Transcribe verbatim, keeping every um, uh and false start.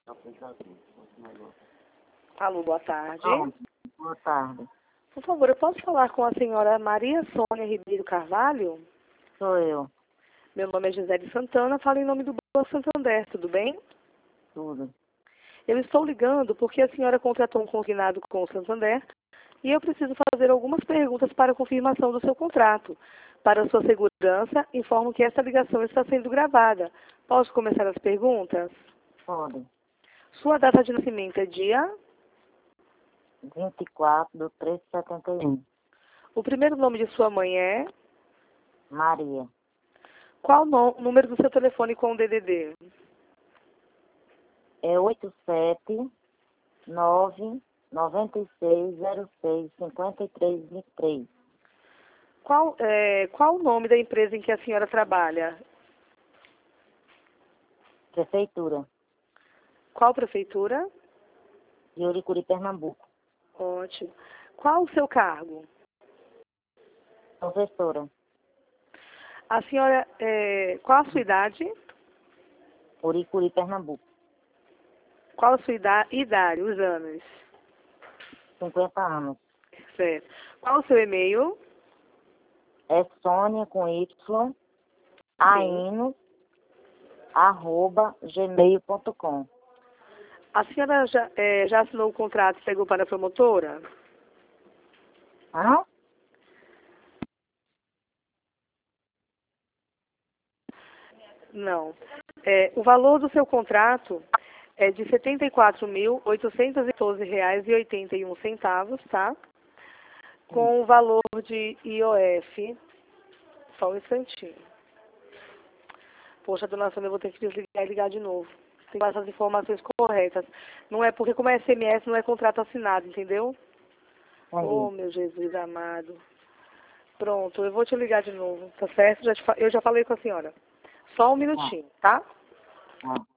Alô, boa tarde. Ah, boa tarde. Por favor, eu posso falar com a senhora Maria Sônia Ribeiro Carvalho? Sou eu. Meu nome é Gisele Santana, falo em nome do Banco Santander, tudo bem? Tudo. Eu estou ligando porque a senhora contratou um consignado com o Santander e eu preciso fazer algumas perguntas para confirmação do seu contrato. Para sua segurança, informo que esta ligação está sendo gravada. Posso começar as perguntas? Pode. Sua data de nascimento é dia? vinte e quatro de três de setenta e um. O primeiro nome de sua mãe é? Maria. Qual o número do seu telefone com o D D D? É oito sete nove nove seis zero seis cinco três dois três. Qual, é, qual o nome da empresa em que a senhora trabalha? Prefeitura. Qual prefeitura? De Uricuri, Pernambuco. Ótimo. Qual o seu cargo? Professora. A senhora, é, qual a sua idade? Uricuri, Pernambuco. Qual a sua idade, idade, os anos? cinquenta anos. Certo. Qual o seu e-mail? É Sônia com Y, aino, arroba, gmail ponto com. A senhora já, é, já assinou o contrato e pegou para a promotora? Hã? Não. É, o valor do seu contrato é de setenta e quatro mil oitocentos e doze reais e oitenta e um centavos, tá? Com o valor de I O F. Só um instantinho. Poxa, dona Sônia, eu vou ter que desligar e ligar de novo. Tem que passar as informações corretas. Não é porque, como é S M S, não é contrato assinado, entendeu? Oh, meu Jesus amado. Pronto, eu vou te ligar de novo, tá certo? Já te fa- eu já falei com a senhora. Só um minutinho, tá? Ah.